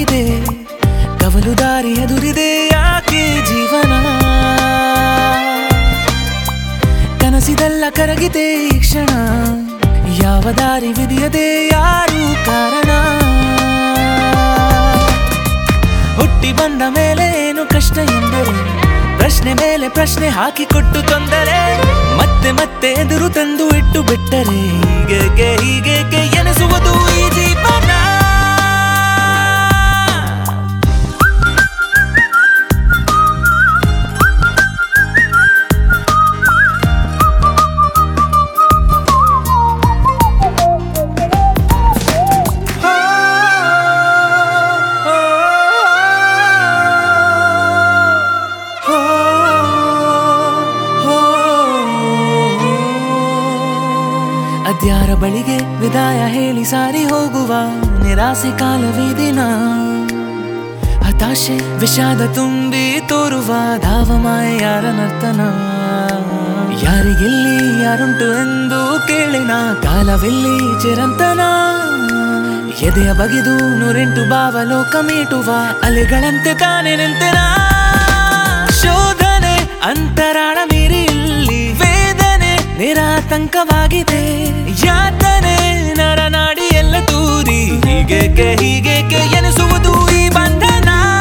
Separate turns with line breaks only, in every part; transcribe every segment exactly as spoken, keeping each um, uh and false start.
ಅಂತರವಾಗಿದೆ ಕವಲು ದಾರಿ ಎದುರಿದೆ ಯಾಕೆ ಜೀವನ ಕನಸಿದೆಲ್ಲ ಕರಗಿದೆ ಈ ಕ್ಷಣ ಯಾವ ದಾರಿ ವಿಧಿಯದೆ ಯಾರು ಕಾರಣ ಹುಟ್ಟಿ ಬಂದ ಮೇಲೆ ಏನು ಕಷ್ಟ ಎಂದರೆ ಪ್ರಶ್ನೆ ಮೇಲೆ ಪ್ರಶ್ನೆ ಹಾಕಿಕೊಟ್ಟು ತೊಂದರೆ ಮತ್ತೆ ಮತ್ತೆ ಎದುರು ತಂದು ಇಟ್ಟು ಬಿಟ್ಟರೆ ಹೀಗೇಕೆ ಹೀಗೇಕೆ ಎನಿಸುವುದು ಈ ಜೀವನ ಅದ್ಯಾರ ಬಳಿಗೆ ವಿದಾಯ ಹೇಳಿ ಸಾರಿ ಹೋಗುವ ನಿರಾಸೆ ಕಾಲವೇ ದಿನ ಹತಾಶೆ ವಿಷಾದ ತುಂಬಿ ತೋರುವ ಧಾವಮಾಯ ಯಾರ ನರ್ತನ ಯಾರಿಗಿಲ್ಲಿ ಯಾರುಂಟು ಎಂದು ಕೇಳಿನ ಕಾಲವಿಲ್ಲಿ ಚಿರಂತನ ಎದೆಯ ಬಗೆದು ನೂರೆಂಟು ಭಾವಲೋಕ ಮೀಟುವ ಅಲೆಗಳಂತೆ ತಾನೇ ನಿಂತೆನ ಶೋಧನೆ ಅಂತರಾಳ ಮೀರಿ ಇಲ್ಲಿ ವೇದನೆ ನಿರಾತಂಕವಾಗಿದೆ ಯಾತನೆ ನರನಾಡಿ ಎಲ್ಲ ತೂರಿ ಹೀಗೇಕೆ ಹೀಗೇಕೆ ಎನಿಸುವುದು ಈ ಬಂಧನ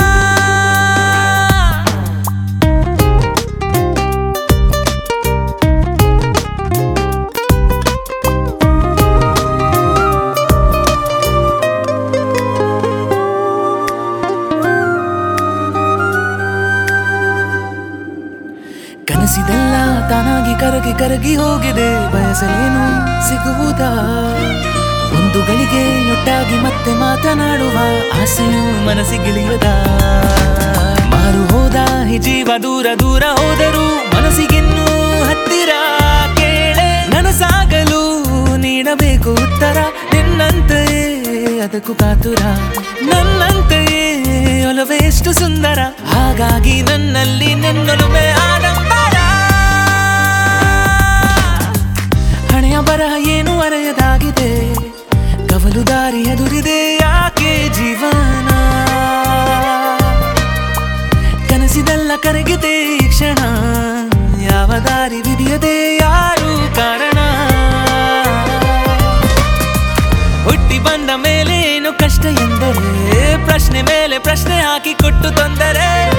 ಕನಸಿದೆಲ್ಲ ತಾನಾಗಿ ಕರಗಿ ಕರಗಿ ಹೋಗಿದೆ ಬಯಸಲೇನು ಸಿಗುವುದಾ ಒಂದು ಗಳಿಗೆ ಒಟ್ಟಾಗಿ ಮತ್ತೆ ಮಾತನಾಡುವ ಆಸೆಯು ಮನಸ್ಸಿಗಿಳಿಯದ ಮಾರು ಹೋದ ಈ ಜೀವ ದೂರ ದೂರ ಹೋದರೂ ಮನಸ್ಸಿಗಿನ್ನೂ ಹತ್ತಿರ ಕೇಳೆ ನನಸಾಗಲು ನೀಡಬೇಕು ಉತ್ತರ ನಿನ್ನಂತೆಯೇ ಅದಕ್ಕೂ ಕಾತುರ ನನ್ನಂತೆಯೇ ಒಲವೇ ಎಷ್ಟು ಸುಂದರ ಹಾಗಾಗಿ ನನ್ನಲ್ಲಿ ನಿನ್ನೊಲುಮೆ ಆಡಂಬರ ಹಣೆಯ ಬರಹ ಏನು ಅರೆಯದಾಗಿದೆ ಕವಲು ದಾರಿ ಎದುರಿದೆ ಯಾಕೆ ಜೀವನ ಕನಸಿದೆಲ್ಲ ಕರಗಿದೆ ಈ ಕ್ಷಣ ಯಾವ ದಾರಿ ವಿಧಿಯದೆ ಯಾರು ಕಾರಣ ಹುಟ್ಟಿ ಬಂದ ಮೇಲೆ ಏನು ಕಷ್ಟ ಎಂದರೆ ಪ್ರಶ್ನೆ ಮೇಲೆ ಪ್ರಶ್ನೆ ಹಾಕಿಕೊಟ್ಟು ತೊಂದರೆ